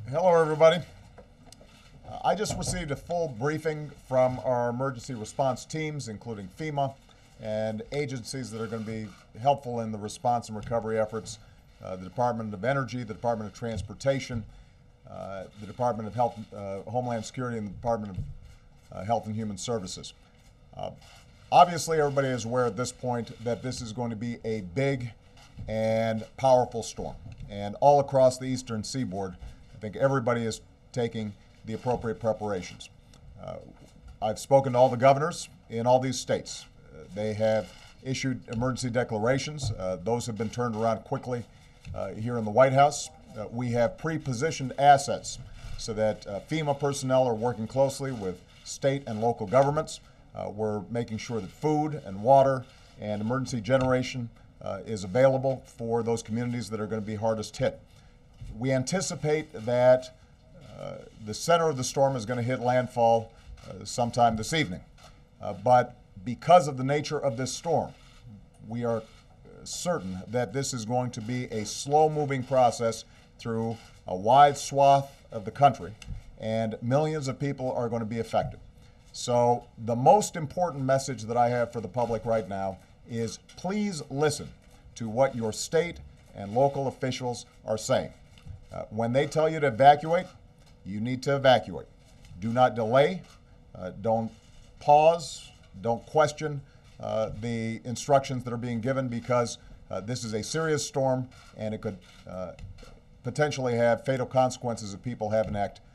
Hello, everybody. I just received a full briefing from our emergency response teams, including FEMA and agencies that are going to be helpful in the response and recovery efforts. The Department of Energy, the Department of Transportation, the Department of Health, Homeland Security, and the Department of Health and Human Services. Obviously, everybody is aware at this point that this is going to be a big and powerful storm. And all across the eastern seaboard, I think everybody is taking the appropriate preparations. I've spoken to all the governors in all these states. They have issued emergency declarations. Those have been turned around quickly here in the White House. We have pre-positioned assets so that FEMA personnel are working closely with state and local governments. We're making sure that food and water and emergency generation is available for those communities that are going to be hardest hit. We anticipate that the center of the storm is going to hit landfall sometime this evening. But because of the nature of this storm, we are certain that this is going to be a slow-moving process through a wide swath of the country, and millions of people are going to be affected. So the most important message that I have for the public right now is please listen to what your state and local officials are saying. When they tell you to evacuate, you need to evacuate. Do not delay. Don't pause. Don't question the instructions that are being given, because this is a serious storm and it could potentially have fatal consequences if people haven't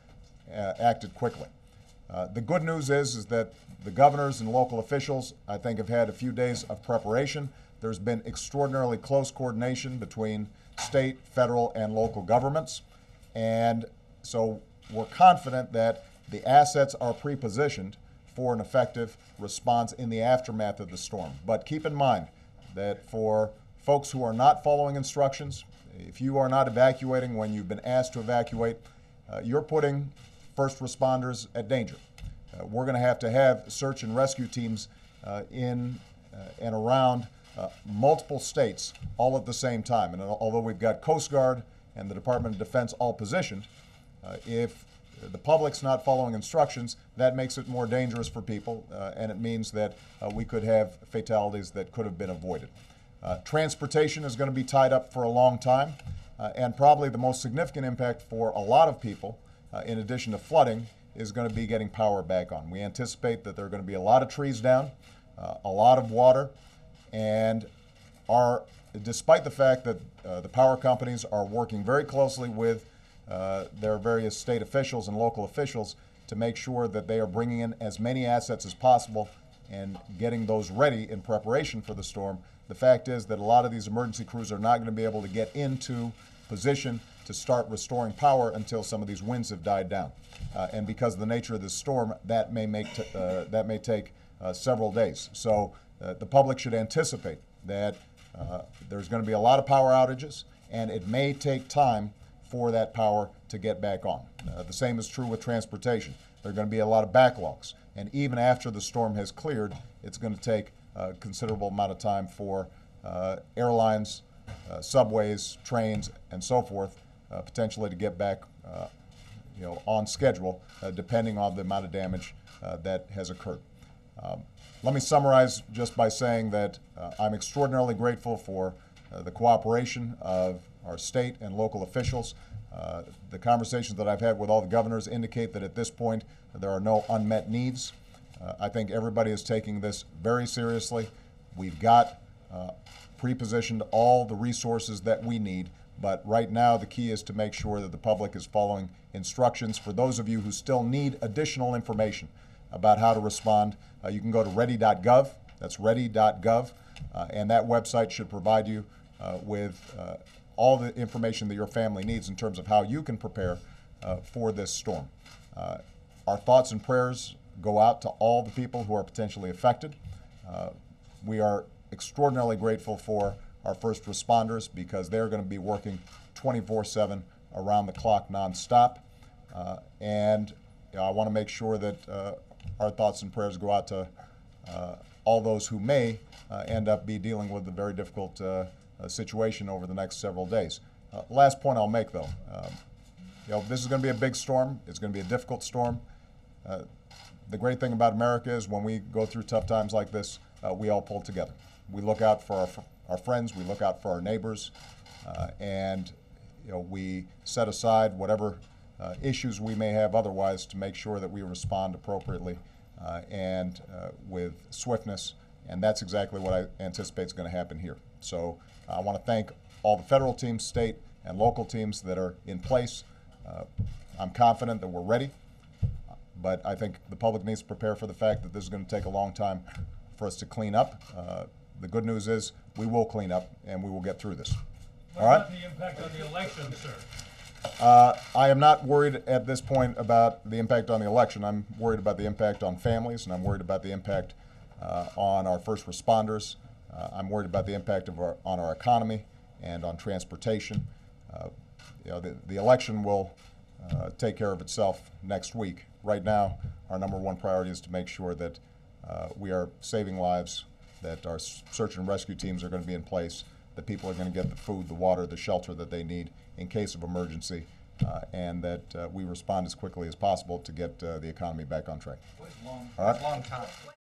acted quickly. The good news is that the governors and local officials, I think, have had a few days of preparation. There's been extraordinarily close coordination between state, federal, and local governments. And so we're confident that the assets are pre-positioned for an effective response in the aftermath of the storm. But keep in mind that for folks who are not following instructions, if you are not evacuating when you've been asked to evacuate, you're putting first responders at danger. We're going to have search and rescue teams in and around multiple states all at the same time. And although we've got Coast Guard and the Department of Defense all positioned, if the public's not following instructions, that makes it more dangerous for people, and it means that we could have fatalities that could have been avoided. Transportation is going to be tied up for a long time, and probably the most significant impact for a lot of people, in addition to flooding, is going to be getting power back on. We anticipate that there are going to be a lot of trees down, a lot of water, and despite the fact that the power companies are working very closely with their various state officials and local officials to make sure that they are bringing in as many assets as possible and getting those ready in preparation for the storm, the fact is that a lot of these emergency crews are not going to be able to get into position to start restoring power until some of these winds have died down. And because of the nature of this storm, that may take several days. So the public should anticipate that there's going to be a lot of power outages, and it may take time for that power to get back on. The same is true with transportation. There are going to be a lot of backlogs, and even after the storm has cleared, it's going to take a considerable amount of time for airlines, subways, trains, and so forth, potentially to get back on schedule, depending on the amount of damage that has occurred. Let me summarize just by saying that I'm extraordinarily grateful for the cooperation of our state and local officials. The conversations that I've had with all the governors indicate that at this point there are no unmet needs. I think everybody is taking this very seriously. We've got pre-positioned all the resources that we need, but right now the key is to make sure that the public is following instructions. For those of you who still need additional information about how to respond, you can go to ready.gov. That's ready.gov, and that website should provide you with all the information that your family needs in terms of how you can prepare for this storm. Our thoughts and prayers go out to all the people who are potentially affected. We are extraordinarily grateful for our first responders because they're going to be working 24/7 around the clock nonstop. And I want to make sure that our thoughts and prayers go out to all those who may end up dealing with a very difficult situation over the next several days. Last point I'll make, though. This is going to be a big storm. It's going to be a difficult storm. The great thing about America is when we go through tough times like this, we all pull together. We look out for our friends, we look out for our neighbors, and we set aside whatever issues we may have otherwise to make sure that we respond appropriately and with swiftness, and that's exactly what I anticipate is going to happen here. So I want to thank all the federal teams, state and local teams that are in place. I'm confident that we're ready, but I think the public needs to prepare for the fact that this is going to take a long time for us to clean up. The good news is we will clean up and we will get through this. What about the impact on the election, sir? I am not worried at this point about the impact on the election. I'm worried about the impact on families, and I'm worried about the impact on our first responders. I'm worried about the impact on our economy and on transportation. The election will take care of itself next week. Right now, our number one priority is to make sure that we are saving lives, that our search and rescue teams are going to be in place, that people are going to get the food, the water, the shelter that they need in case of emergency, and that we respond as quickly as possible to get the economy back on track. Long time.